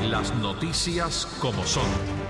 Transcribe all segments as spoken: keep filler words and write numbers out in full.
Las noticias como son.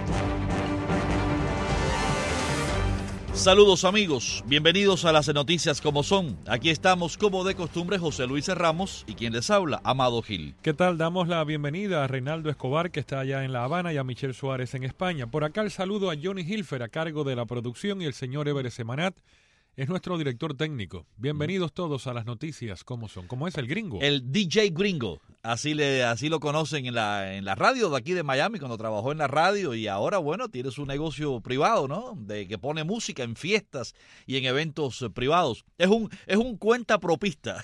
Saludos amigos, bienvenidos a las noticias como son. Aquí estamos como de costumbre José Luis Ramos y quien les habla, Amado Gil. ¿Qué tal? Damos la bienvenida a Reinaldo Escobar, que está allá en La Habana, y a Michelle Suárez en España. Por acá el saludo a Johnny Hilfer a cargo de la producción y el señor Eber Semanat es nuestro director técnico. Bienvenidos todos a las noticias como son. ¿Cómo es el gringo? El D J Gringo, así le así lo conocen en la en la radio de aquí de Miami, cuando trabajó en la radio, y ahora, bueno, tiene su negocio privado, ¿no? De que pone música en fiestas y en eventos privados. Es un es un cuentapropista.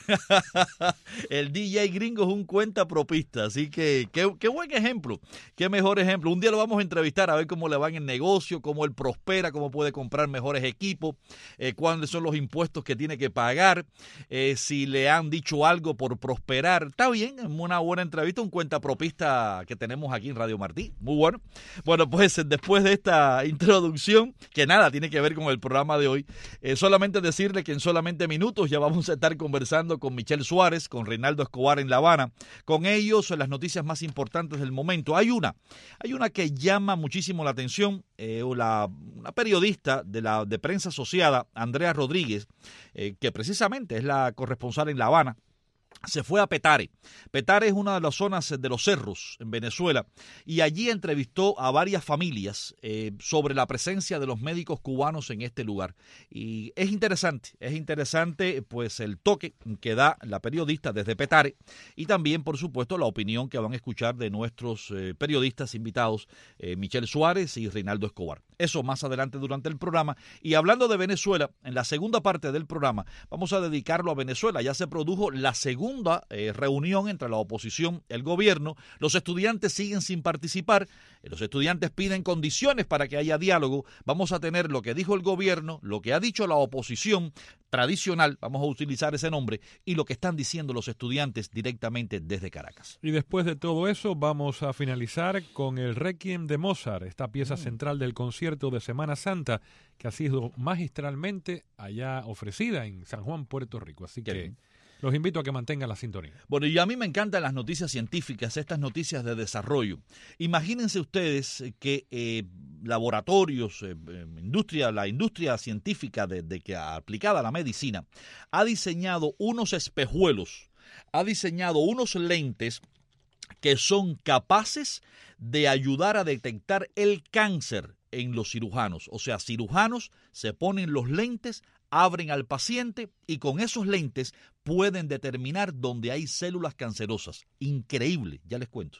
El D J Gringo es un cuentapropista, así que qué, qué buen ejemplo, qué mejor ejemplo. Un día lo vamos a entrevistar a ver cómo le va en el negocio, cómo él prospera, cómo puede comprar mejores equipos, eh, cuáles son los impuestos que tiene que pagar, eh, si le han dicho algo por prosperar. Está bien, una buena entrevista, un cuentapropista que tenemos aquí en Radio Martí, muy bueno. Bueno, pues después de esta introducción, que nada tiene que ver con el programa de hoy, eh, solamente decirle que en solamente minutos ya vamos a estar conversando con Michelle Suárez, con Reinaldo Escobar en La Habana, con ellos las noticias más importantes del momento. Hay una, hay una que llama muchísimo la atención, eh, la, una periodista de la de prensa asociada, Andrea Rodríguez, eh, que precisamente es la corresponsal en La Habana, se fue a Petare. Petare es una de las zonas de los cerros en Venezuela, y allí entrevistó a varias familias eh, sobre la presencia de los médicos cubanos en este lugar. Y es interesante, es interesante pues el toque que da la periodista desde Petare, y también, por supuesto, la opinión que van a escuchar de nuestros eh, periodistas invitados, eh, Michelle Suárez y Reinaldo Escobar. Eso más adelante durante el programa. Y hablando de Venezuela, en la segunda parte del programa vamos a dedicarlo a Venezuela. Ya se produjo la segunda Segunda eh, reunión entre la oposición y el gobierno. Los estudiantes siguen sin participar. Los estudiantes piden condiciones para que haya diálogo. Vamos a tener lo que dijo el gobierno, lo que ha dicho la oposición tradicional, vamos a utilizar ese nombre, y lo que están diciendo los estudiantes directamente desde Caracas. Y después de todo eso vamos a finalizar con el Requiem de Mozart, esta pieza mm. central del concierto de Semana Santa, que ha sido magistralmente allá ofrecida en San Juan, Puerto Rico. Así Qué que bien. Los invito a que mantengan la sintonía. Bueno, y a mí me encantan las noticias científicas, estas noticias de desarrollo. Imagínense ustedes que eh, laboratorios, eh, industria, la industria científica de, de que aplicada a la medicina ha diseñado unos espejuelos, ha diseñado unos lentes que son capaces de ayudar a detectar el cáncer en los cirujanos. O sea, cirujanos se ponen los lentes, abren al paciente y con esos lentes pueden determinar dónde hay células cancerosas. Increíble, ya les cuento.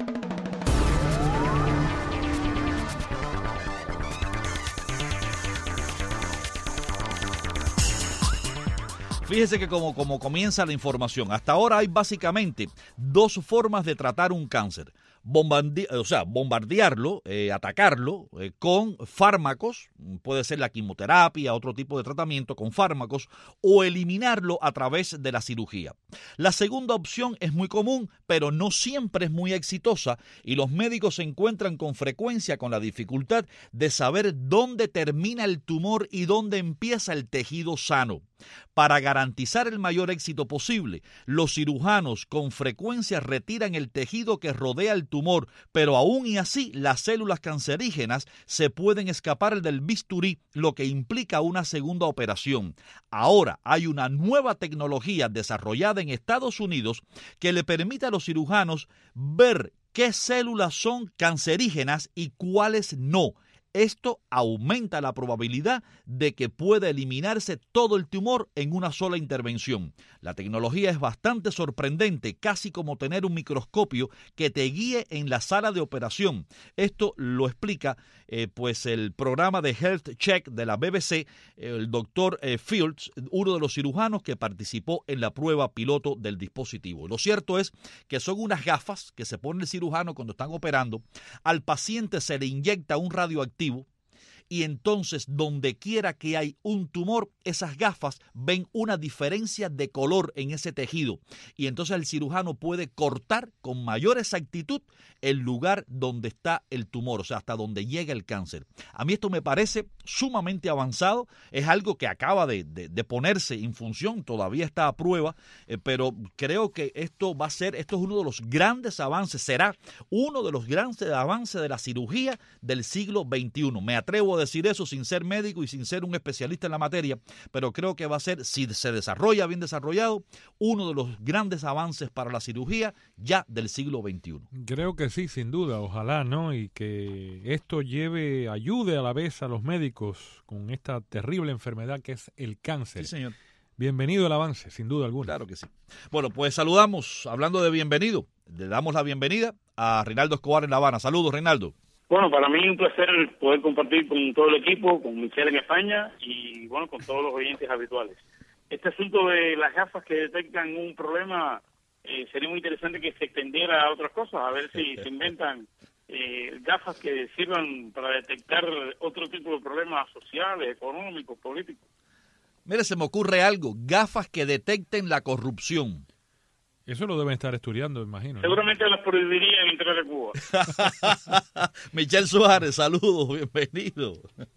Fíjese que como, como comienza la información, hasta ahora hay básicamente dos formas de tratar un cáncer. Bombarde- o sea, bombardearlo, eh, atacarlo eh, con fármacos, puede ser la quimioterapia, otro tipo de tratamiento con fármacos, o eliminarlo a través de la cirugía. La segunda opción es muy común, pero no siempre es muy exitosa, y los médicos se encuentran con frecuencia con la dificultad de saber dónde termina el tumor y dónde empieza el tejido sano. Para garantizar el mayor éxito posible, los cirujanos con frecuencia retiran el tejido que rodea el tumor, pero aún y así las células cancerígenas se pueden escapar del bisturí, lo que implica una segunda operación. Ahora hay una nueva tecnología desarrollada en Estados Unidos que le permite a los cirujanos ver qué células son cancerígenas y cuáles no. Esto aumenta la probabilidad de que pueda eliminarse todo el tumor en una sola intervención. La tecnología es bastante sorprendente, casi como tener un microscopio que te guíe en la sala de operación. Esto lo explica eh, pues el programa de Health Check de la B B C, el doctor eh, Fields, uno de los cirujanos que participó en la prueba piloto del dispositivo. Lo cierto es que son unas gafas que se pone el cirujano cuando están operando. Al paciente se le inyecta un radioactivo y entonces donde quiera que hay un tumor, esas gafas ven una diferencia de color en ese tejido y entonces el cirujano puede cortar con mayor exactitud el lugar donde está el tumor, o sea, hasta donde llega el cáncer. A mí esto me parece sumamente avanzado, es algo que acaba de, de, de ponerse en función, todavía está a prueba, eh, pero creo que esto va a ser, esto es uno de los grandes avances, será uno de los grandes avances de la cirugía del siglo veintiuno. Me atrevo a decir eso sin ser médico y sin ser un especialista en la materia, pero creo que va a ser, si se desarrolla bien desarrollado, uno de los grandes avances para la cirugía ya del siglo veintiuno. Creo que sí, sin duda, ojalá, ¿no? Y que esto lleve, ayude a la vez a los médicos con esta terrible enfermedad que es el cáncer. Sí, señor. Bienvenido al avance, sin duda alguna. Claro que sí. Bueno, pues saludamos, hablando de bienvenido, le damos la bienvenida a Reinaldo Escobar en La Habana. Saludos, Reinaldo. Bueno, para mí un placer poder compartir con todo el equipo, con Michelle en España y, bueno, con todos los oyentes habituales. Este asunto de las gafas que detectan un problema, eh, sería muy interesante que se extendiera a otras cosas, a ver si se inventan eh, gafas que sirvan para detectar otro tipo de problemas sociales, económicos, políticos. Mire, se me ocurre algo, gafas que detecten la corrupción. Eso lo deben estar estudiando, imagino, ¿no? Seguramente las prohibirían entrar a Cuba. Michelle Suárez, saludos, bienvenido.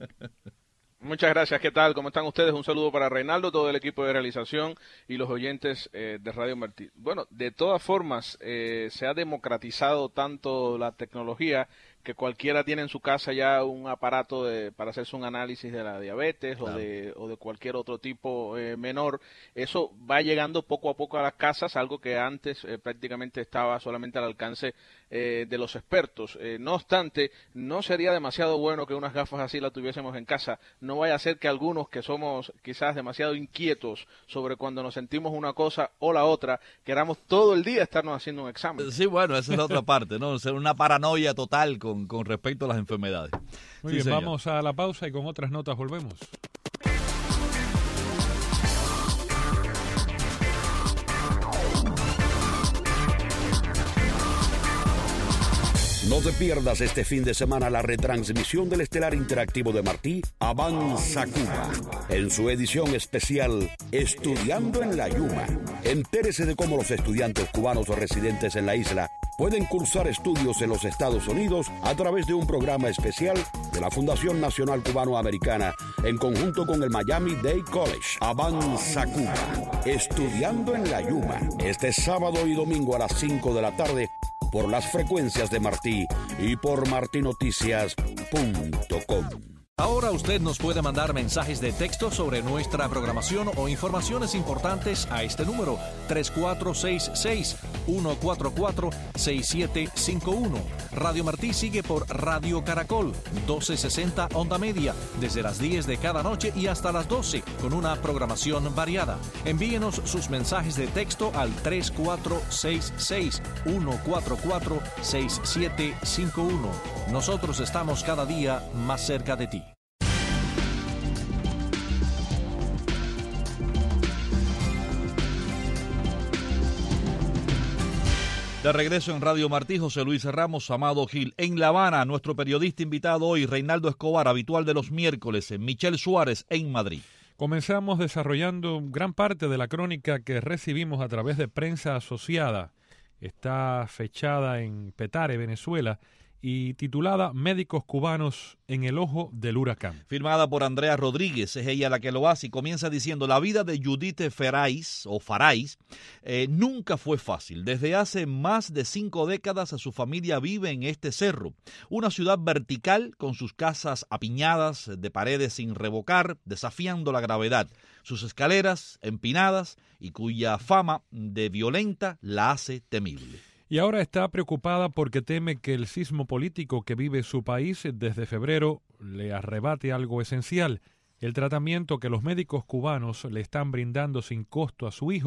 Muchas gracias, ¿qué tal? ¿Cómo están ustedes? Un saludo para Reinaldo, todo el equipo de realización y los oyentes eh, de Radio Martí. Bueno, de todas formas, eh, se ha democratizado tanto la tecnología que cualquiera tiene en su casa ya un aparato de, para hacerse un análisis de la diabetes, claro, o de o de cualquier otro tipo eh, menor. Eso va llegando poco a poco a las casas, algo que antes eh, prácticamente estaba solamente al alcance eh, de los expertos. Eh, no obstante, no sería demasiado bueno que unas gafas así las tuviésemos en casa. No vaya a ser que algunos que somos quizás demasiado inquietos sobre cuando nos sentimos una cosa o la otra, queramos todo el día estarnos haciendo un examen. Sí, bueno, esa es la otra parte, ¿no? Ser una paranoia total con, con respecto a las enfermedades. Muy sí, bien, señor. Vamos a la pausa y con otras notas volvemos. No te pierdas este fin de semana la retransmisión del estelar interactivo de Martí, Avanza Cuba, en su edición especial Estudiando en la Yuma. Entérese de cómo los estudiantes cubanos o residentes en la isla pueden cursar estudios en los Estados Unidos a través de un programa especial de la Fundación Nacional Cubano-Americana en conjunto con el Miami-Dade College. Avanza Cuba, Estudiando en la Yuma, este sábado y domingo a las cinco de la tarde por las frecuencias de Martí y por marti noticias punto com. Ahora usted nos puede mandar mensajes de texto sobre nuestra programación o informaciones importantes a este número tres cuatro seis seis, uno cuatro cuatro, seis siete cinco uno. Radio Martí sigue por Radio Caracol, doce sesenta onda media, desde las diez de cada noche y hasta las doce, con una programación variada. Envíenos sus mensajes de texto al tres cuatro seis seis, uno cuatro cuatro, seis siete cinco uno. Nosotros estamos cada día más cerca de ti. De regreso en Radio Martí, José Luis Ramos, Amado Gil. En La Habana, nuestro periodista invitado hoy, Reinaldo Escobar, habitual de los miércoles, en Michelle Suárez, en Madrid. Comenzamos desarrollando gran parte de la crónica que recibimos a través de Prensa Asociada. Está fechada en Petare, Venezuela, y titulada Médicos cubanos en el ojo del huracán. Firmada por Andrea Rodríguez, es ella la que lo hace y comienza diciendo: la vida de Judith Ferais, o Farais, eh, nunca fue fácil. Desde hace más de cinco décadas su familia vive en este cerro, una ciudad vertical con sus casas apiñadas de paredes sin revocar, desafiando la gravedad, sus escaleras empinadas y cuya fama de violenta la hace temible. Y ahora está preocupada porque teme que el sismo político que vive su país desde febrero le arrebate algo esencial: el tratamiento que los médicos cubanos le están brindando sin costo a su hijo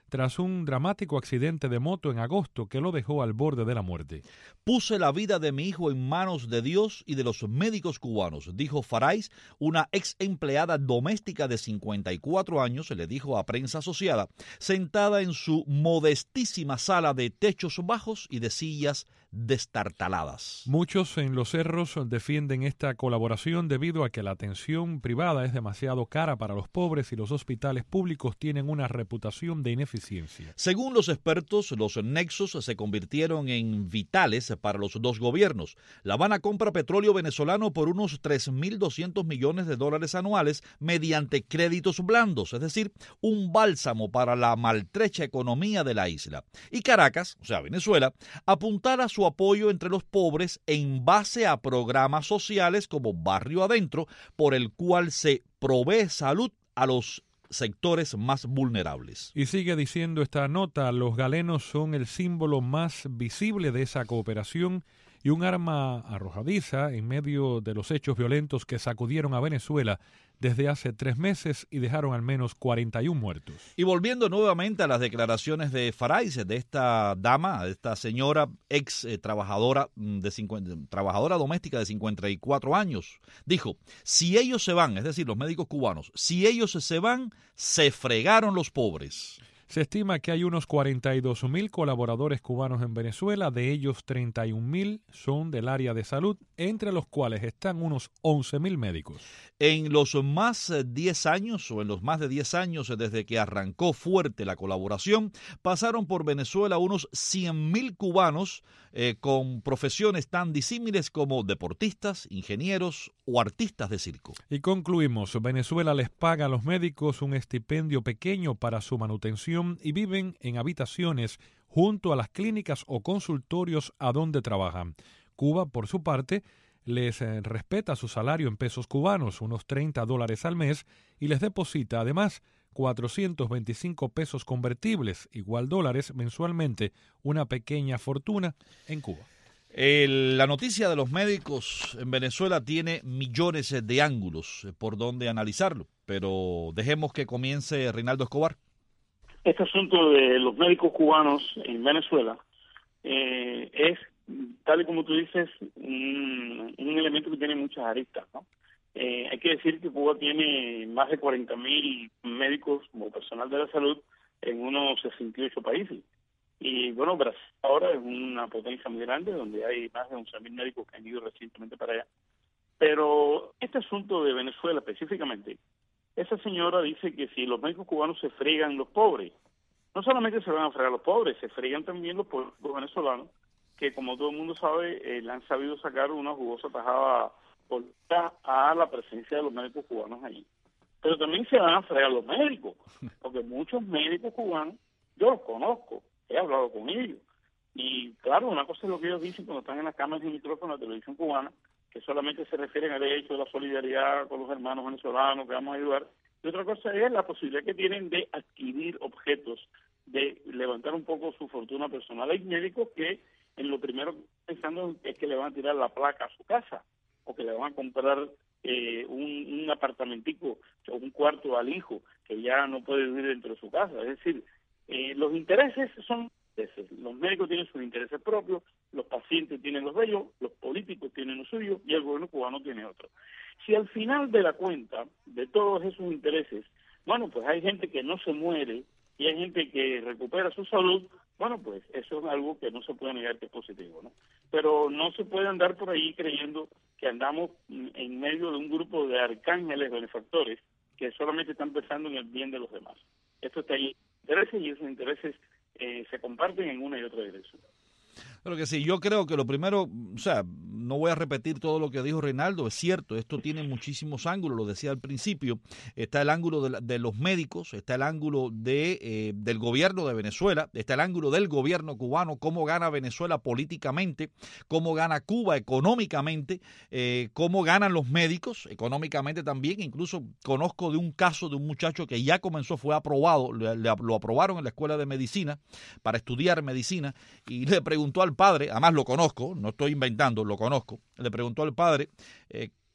tras un dramático accidente de moto en agosto que lo dejó al borde de la muerte. Puse la vida de mi hijo en manos de Dios y de los médicos cubanos, dijo Farais, una ex empleada doméstica de cincuenta y cuatro años, le dijo a Prensa Asociada, sentada en su modestísima sala de techos bajos y de sillas destartaladas. Muchos en Los Cerros defienden esta colaboración debido a que la atención privada es demasiado cara para los pobres y los hospitales públicos tienen una reputación de ineficiencia. Según los expertos, los nexos se convirtieron en vitales para los dos gobiernos. La Habana compra petróleo venezolano por unos tres mil doscientos millones de dólares anuales mediante créditos blandos, es decir, un bálsamo para la maltrecha economía de la isla. Y Caracas, o sea, Venezuela, apuntara su apoyo entre los pobres en base a programas sociales como Barrio Adentro, por el cual se provee salud a los sectores más vulnerables. Y sigue diciendo esta nota, los galenos son el símbolo más visible de esa cooperación y un arma arrojadiza en medio de los hechos violentos que sacudieron a Venezuela desde hace tres meses y dejaron al menos cuarenta y uno muertos. Y volviendo nuevamente a las declaraciones de Farais, de esta dama, de esta señora ex eh, trabajadora, de cincuenta, trabajadora doméstica de cincuenta y cuatro años, dijo, si ellos se van, es decir, los médicos cubanos, si ellos se van, se fregaron los pobres. Se estima que hay unos cuarenta y dos mil colaboradores cubanos en Venezuela, de ellos treinta y un mil son del área de salud, entre los cuales están unos once mil médicos. En los más diez años, o en los más de diez años desde que arrancó fuerte la colaboración, pasaron por Venezuela unos cien mil cubanos eh, con profesiones tan disímiles como deportistas, ingenieros o artistas de circo. Y concluimos, Venezuela les paga a los médicos un estipendio pequeño para su manutención y viven en habitaciones junto a las clínicas o consultorios a donde trabajan. Cuba, por su parte, les eh, respeta su salario en pesos cubanos, unos treinta dólares al mes, y les deposita además cuatrocientos veinticinco pesos convertibles, igual dólares, mensualmente, una pequeña fortuna en Cuba. El, la noticia de los médicos en Venezuela tiene millones de ángulos por donde analizarlo, pero dejemos que comience Reinaldo Escobar. Este asunto de los médicos cubanos en Venezuela eh, es, tal y como tú dices, un, un elemento que tiene muchas aristas, ¿no? Eh, hay que decir que Cuba tiene más de cuarenta mil médicos como personal de la salud en unos sesenta y ocho países. Y bueno, Brasil ahora es una potencia muy grande donde hay más de once mil médicos que han ido recientemente para allá. Pero este asunto de Venezuela específicamente, esa señora dice que si los médicos cubanos se fregan los pobres, no solamente se van a fregar los pobres, se fregan también los políticos venezolanos, que como todo el mundo sabe, eh, le han sabido sacar una jugosa tajada política a la presencia de los médicos cubanos allí. Pero también se van a fregar los médicos, porque muchos médicos cubanos, yo los conozco, he hablado con ellos. Y claro, una cosa es lo que ellos dicen cuando están en las cámaras y micrófonos de la televisión cubana, que solamente se refieren al hecho de la solidaridad con los hermanos venezolanos que vamos a ayudar. Y otra cosa es la posibilidad que tienen de adquirir objetos, de levantar un poco su fortuna personal. Hay médicos que en lo primero que están pensando es que le van a tirar la placa a su casa, o que le van a comprar eh, un, un apartamentico o un cuarto al hijo, que ya no puede vivir dentro de su casa. Es decir, eh, los intereses son... Los médicos tienen sus intereses propios, los pacientes tienen los de ellos, los políticos tienen los suyos y el gobierno cubano tiene otro. Si al final de la cuenta de todos esos intereses, bueno, pues hay gente que no se muere y hay gente que recupera su salud, bueno, pues eso es algo que no se puede negar que es positivo, ¿no? Pero no se puede andar por ahí creyendo que andamos en medio de un grupo de arcángeles benefactores que solamente están pensando en el bien de los demás. Esto está ahí, intereses y esos intereses Eh, se comparten en una y otra dirección. Pero que sí, yo creo que lo primero, o sea, no voy a repetir todo lo que dijo Reinaldo, es cierto, esto tiene muchísimos ángulos, lo decía al principio, está el ángulo de, la, de los médicos, está el ángulo de eh, del gobierno de Venezuela, está el ángulo del gobierno cubano, cómo gana Venezuela políticamente, cómo gana Cuba económicamente, eh, cómo ganan los médicos económicamente también. Incluso conozco de un caso de un muchacho que ya comenzó, fue aprobado, le, le, lo aprobaron en la escuela de medicina para estudiar medicina y le preguntó al padre, además lo conozco, no estoy inventando, lo conozco, le preguntó al padre eh,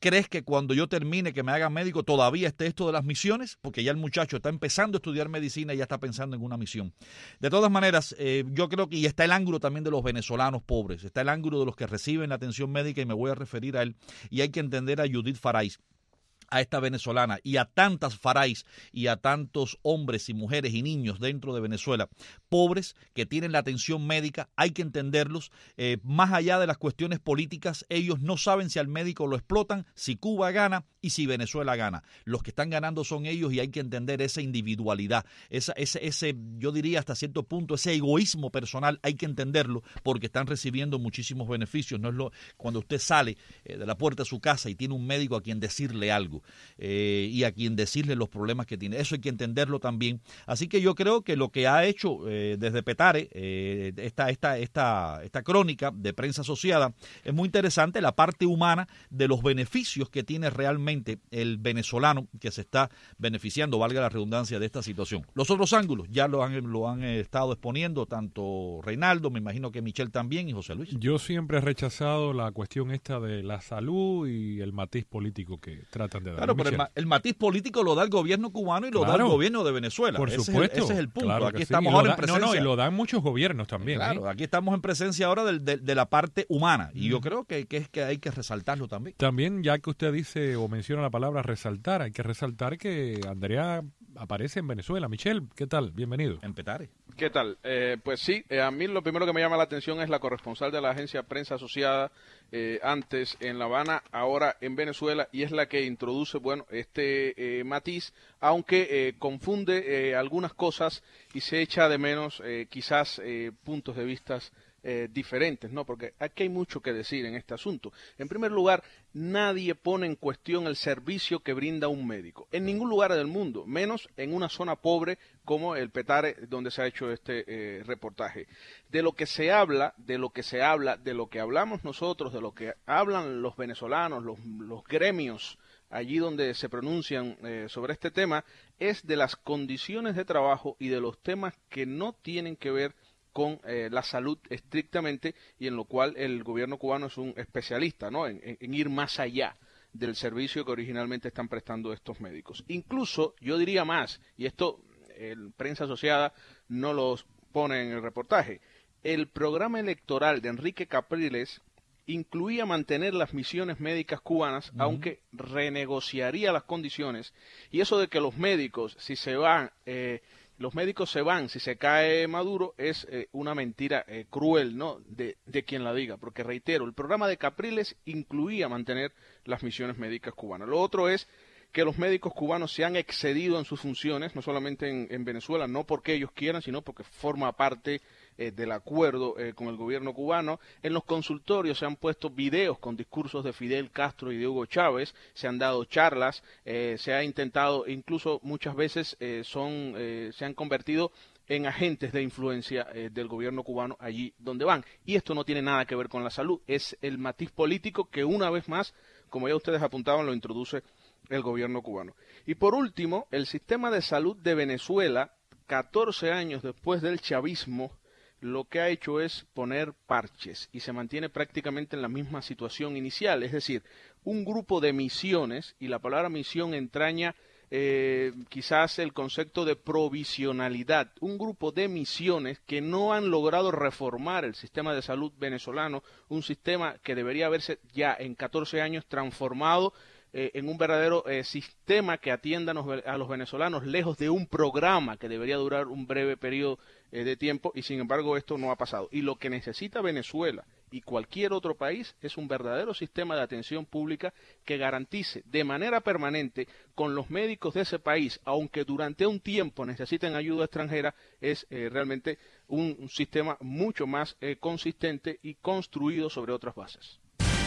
¿Crees que cuando yo termine, que me haga médico, todavía esté esto de las misiones? Porque ya el muchacho está empezando a estudiar medicina y ya está pensando en una misión. De todas maneras, eh, yo creo que y está el ángulo también de los venezolanos pobres, está el ángulo de los que reciben la atención médica y me voy a referir a él. Y hay que entender a Judith Farais, a esta venezolana y a tantas Farais y a tantos hombres y mujeres y niños dentro de Venezuela, pobres que tienen la atención médica, hay que entenderlos, eh, más allá de las cuestiones políticas, ellos no saben si al médico lo explotan, si Cuba gana y si Venezuela gana. Los que están ganando son ellos y hay que entender esa individualidad, esa, ese, ese, yo diría hasta cierto punto, ese egoísmo personal, hay que entenderlo porque están recibiendo muchísimos beneficios. No es lo cuando usted sale eh, de la puerta de su casa y tiene un médico a quien decirle algo. Eh, y a quien decirle los problemas que tiene. Eso hay que entenderlo también. Así que yo creo que lo que ha hecho eh, desde Petare, eh, esta, esta, esta, esta crónica de Prensa Asociada, es muy interesante la parte humana de los beneficios que tiene realmente el venezolano que se está beneficiando, valga la redundancia, de esta situación. Los otros ángulos ya lo han, lo han estado exponiendo tanto Reinaldo, me imagino que Michelle también y José Luis. Yo siempre he rechazado la cuestión esta de la salud y el matiz político que tratan de dar. Claro, pero el, el matiz político lo da el gobierno cubano y lo claro, da el gobierno de Venezuela. Por ese supuesto. Es el, ese es el punto. Claro aquí sí. estamos ahora da, en presencia. No, no, y lo dan muchos gobiernos también. Claro, ¿eh? aquí estamos en presencia ahora de, de, de la parte humana y mm. yo creo que, que es que hay que resaltarlo también. También, ya que usted dice o menciona la palabra resaltar, hay que resaltar que Andrea aparece en Venezuela. Michelle, ¿qué tal? Bienvenido. En Petare. ¿Qué tal? Eh, pues sí, eh, a mí lo primero que me llama la atención es la corresponsal de la agencia Prensa Asociada, eh, antes en La Habana, ahora en Venezuela, y es la que introduce, bueno, este eh, matiz, aunque eh, confunde eh, algunas cosas y se echa de menos eh, quizás eh, puntos de vista Eh, diferentes, ¿no? Porque aquí hay mucho que decir en este asunto. En primer lugar, nadie pone en cuestión el servicio que brinda un médico, en ningún lugar del mundo, menos en una zona pobre como el Petare, donde se ha hecho este eh, reportaje. De lo que se habla, de lo que se habla, de lo que hablamos nosotros, de lo que hablan los venezolanos, los, los gremios, allí donde se pronuncian eh, sobre este tema, es de las condiciones de trabajo y de los temas que no tienen que ver con eh, la salud estrictamente y en lo cual el gobierno cubano es un especialista, ¿no? En, en, en ir más allá del servicio que originalmente están prestando estos médicos. Incluso, yo diría más, y esto el Prensa Asociada no lo pone en el reportaje, el programa electoral de Enrique Capriles incluía mantener las misiones médicas cubanas, uh-huh. aunque renegociaría las condiciones, y eso de que los médicos, si se van... Eh, Los médicos se van si se cae Maduro es eh, una mentira eh, cruel, ¿no? De, de quien la diga, porque reitero, el programa de Capriles incluía mantener las misiones médicas cubanas. Lo otro es que los médicos cubanos se han excedido en sus funciones, no solamente en, en Venezuela, no porque ellos quieran, sino porque forma parte eh, del acuerdo eh, con el gobierno cubano. En los consultorios se han puesto videos con discursos de Fidel Castro y de Hugo Chávez, se han dado charlas, eh, se ha intentado, incluso muchas veces eh, son, eh, se han convertido en agentes de influencia eh, del gobierno cubano allí donde van. Y esto no tiene nada que ver con la salud, es el matiz político que una vez más, como ya ustedes apuntaban, lo introduce el gobierno cubano. Y por último, el sistema de salud de Venezuela, catorce años después del chavismo, lo que ha hecho es poner parches y se mantiene prácticamente en la misma situación inicial, es decir, un grupo de misiones, y la palabra misión entraña eh, quizás el concepto de provisionalidad, un grupo de misiones que no han logrado reformar el sistema de salud venezolano, un sistema que debería haberse ya en catorce años transformado Eh, en un verdadero eh, sistema que atienda a los venezolanos, lejos de un programa que debería durar un breve periodo eh, de tiempo, y sin embargo esto no ha pasado. Y lo que necesita Venezuela y cualquier otro país es un verdadero sistema de atención pública que garantice de manera permanente con los médicos de ese país, aunque durante un tiempo necesiten ayuda extranjera, es eh, realmente un, un sistema mucho más eh, consistente y construido sobre otras bases.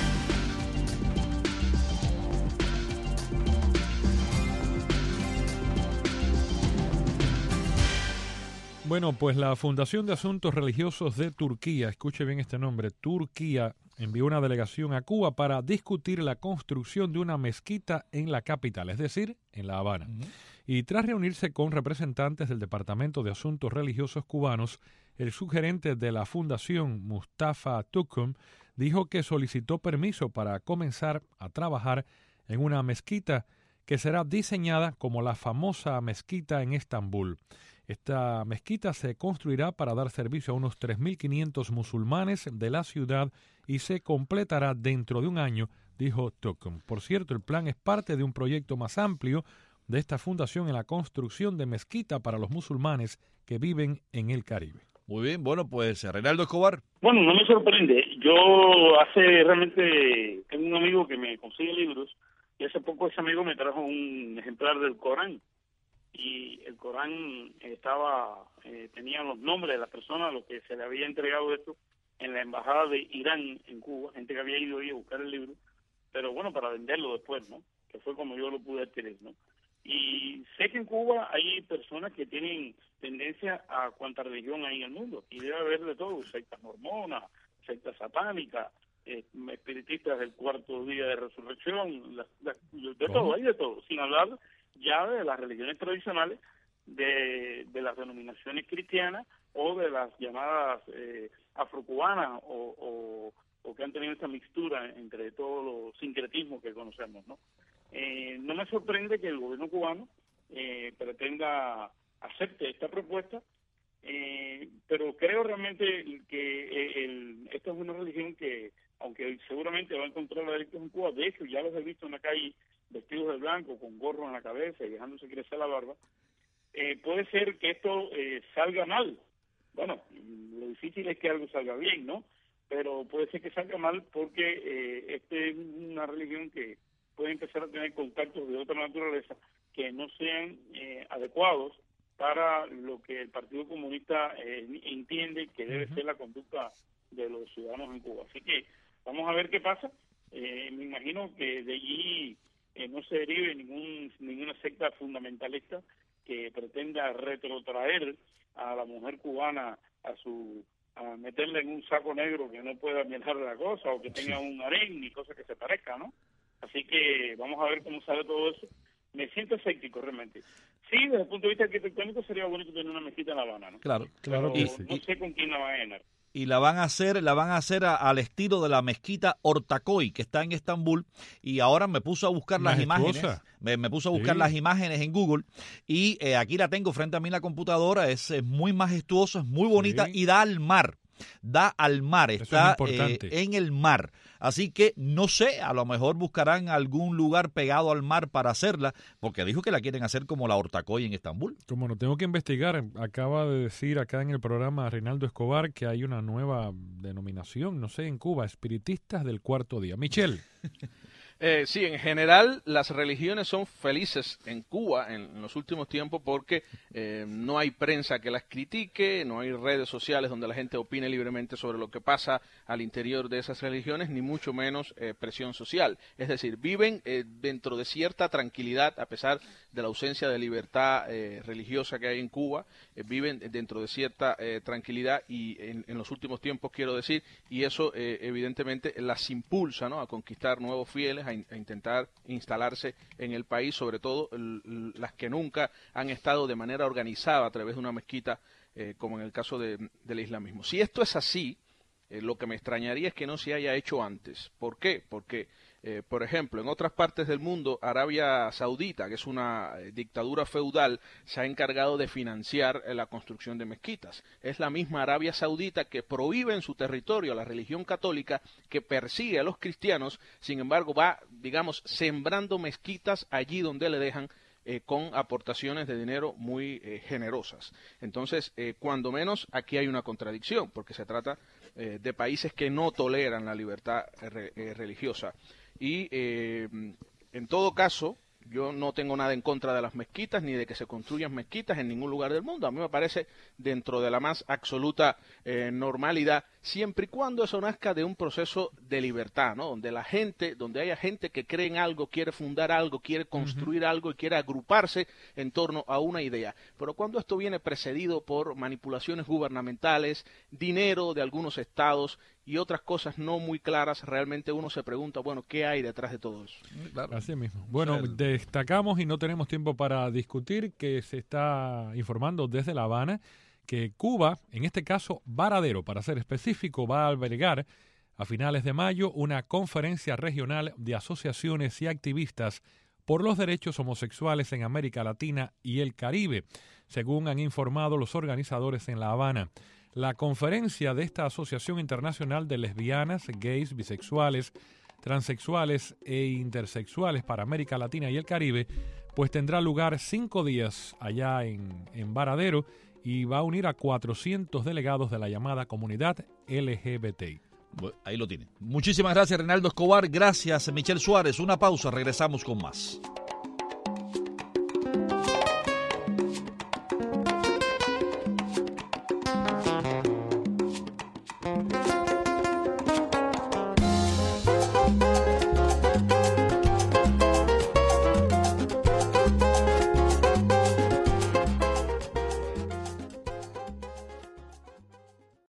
Bueno, pues la Fundación de Asuntos Religiosos de Turquía, escuche bien este nombre, Turquía, envió una delegación a Cuba para discutir la construcción de una mezquita en la capital, es decir, en La Habana. Uh-huh. Y tras reunirse con representantes del Departamento de Asuntos Religiosos cubanos, el subgerente de la fundación, Mustafa Tukum, dijo que solicitó permiso para comenzar a trabajar en una mezquita que será diseñada como la famosa mezquita en Estambul. Esta mezquita se construirá para dar servicio a unos tres mil quinientos musulmanes de la ciudad y se completará dentro de un año, dijo Tukum. Por cierto, el plan es parte de un proyecto más amplio de esta fundación en la construcción de mezquita para los musulmanes que viven en el Caribe. Muy bien, bueno, pues Reinaldo Escobar. Bueno, no me sorprende. Yo hace realmente tengo un amigo que me consigue libros y hace poco ese amigo me trajo un ejemplar del Corán. Y el Corán estaba eh, tenía los nombres de las personas a los que se le había entregado esto en la embajada de Irán en Cuba, gente que había ido ahí a buscar el libro, pero bueno, para venderlo después, ¿no? Que fue como yo lo pude adquirir, ¿no? Y sé que en Cuba hay personas que tienen tendencia a cuánta religión hay en el mundo, y debe haber de todo, sectas mormonas, sectas satánicas, eh, espiritistas del cuarto día de resurrección, la, la, de ¿Cómo? todo, hay de todo, sin hablar ya de las religiones tradicionales, de, de las denominaciones cristianas o de las llamadas eh, afrocubanas o, o, o que han tenido esta mixtura entre todos los sincretismos que conocemos, ¿no? Eh, no me sorprende que el gobierno cubano eh, pretenda acepte esta propuesta, eh, pero creo realmente que eh, el, esta es una religión que, aunque seguramente va a encontrar adeptos en Cuba, de hecho ya los he visto en la calle vestidos de blanco, con gorro en la cabeza y dejándose crecer la barba, eh, puede ser que esto eh, salga mal. Bueno, lo difícil es que algo salga bien, ¿no? Pero puede ser que salga mal porque eh, este es una religión que puede empezar a tener contactos de otra naturaleza que no sean eh, adecuados para lo que el Partido Comunista eh, entiende que debe uh-huh. ser la conducta de los ciudadanos en Cuba. Así que vamos a ver qué pasa. Eh, me imagino que de allí eh, no se derive ningún ninguna secta fundamentalista que pretenda retrotraer a la mujer cubana a su a meterla en un saco negro que no pueda mirar la cosa o que tenga un harén ni cosa que se parezca, ¿no? Así que vamos a ver cómo sale todo eso. Me siento escéptico realmente. Sí, desde el punto de vista arquitectónico sería bonito tener una mezquita en La Habana, ¿no? Claro, claro. Pero Y, no y, sé con quién la van a llenar. Y la van a hacer, la van a hacer a, al estilo de la mezquita Ortaköy, que está en Estambul, y ahora me puso a buscar las imágenes, me, me puso a buscar sí. las imágenes en Google, y eh, aquí la tengo frente a mí en la computadora, es, es muy majestuosa, es muy bonita sí. y da al mar. Da al mar, está eh, en el mar. Así que no sé, a lo mejor buscarán algún lugar pegado al mar para hacerla, porque dijo que la quieren hacer como la Ortaköy en Estambul. Como no tengo que investigar, acaba de decir acá en el programa Reinaldo Escobar que hay una nueva denominación, no sé, en Cuba, espiritistas del cuarto día. Michelle. Eh, sí, en general las religiones son felices en Cuba en, en los últimos tiempos porque eh, no hay prensa que las critique, no hay redes sociales donde la gente opine libremente sobre lo que pasa al interior de esas religiones, ni mucho menos eh, presión social. Es decir, viven eh, dentro de cierta tranquilidad a pesar de la ausencia de libertad eh, religiosa que hay en Cuba, eh, viven dentro de cierta eh, tranquilidad y en, en los últimos tiempos quiero decir, y eso eh, evidentemente las impulsa, ¿no?, a conquistar nuevos fieles, a, in, a intentar instalarse en el país, sobre todo el, el, las que nunca han estado de manera organizada a través de una mezquita, eh, como en el caso de, del islamismo. Si esto es así, eh, lo que me extrañaría es que no se haya hecho antes. ¿Por qué? Porque Eh, por ejemplo, en otras partes del mundo, Arabia Saudita, que es una eh, dictadura feudal, se ha encargado de financiar eh, la construcción de mezquitas. Es la misma Arabia Saudita que prohíbe en su territorio a la religión católica, que persigue a los cristianos, sin embargo va, digamos, sembrando mezquitas allí donde le dejan, eh, con aportaciones de dinero muy eh, generosas. Entonces, eh, cuando menos, aquí hay una contradicción, porque se trata eh, de países que no toleran la libertad re, eh, religiosa. Y eh, en todo caso, yo no tengo nada en contra de las mezquitas ni de que se construyan mezquitas en ningún lugar del mundo. A mí me parece dentro de la más absoluta eh, normalidad, siempre y cuando eso nazca de un proceso de libertad, ¿no? Donde la gente, donde haya gente que cree en algo, quiere fundar algo, quiere construir uh-huh. algo y quiere agruparse en torno a una idea. Pero cuando esto viene precedido por manipulaciones gubernamentales, dinero de algunos estados y otras cosas no muy claras, realmente uno se pregunta, bueno, ¿qué hay detrás de todo eso? Así mismo. Bueno, destacamos y no tenemos tiempo para discutir que se está informando desde La Habana que Cuba, en este caso Varadero, para ser específico, va a albergar a finales de mayo una conferencia regional de asociaciones y activistas por los derechos homosexuales en América Latina y el Caribe, según han informado los organizadores en La Habana. La conferencia de esta Asociación Internacional de Lesbianas, Gays, Bisexuales, Transexuales e Intersexuales para América Latina y el Caribe, pues tendrá lugar cinco días allá en, en Varadero y va a unir a cuatrocientos delegados de la llamada comunidad L G B T. Bueno, ahí lo tienen. Muchísimas gracias, Reinaldo Escobar. Gracias, Michelle Suárez. Una pausa, regresamos con más.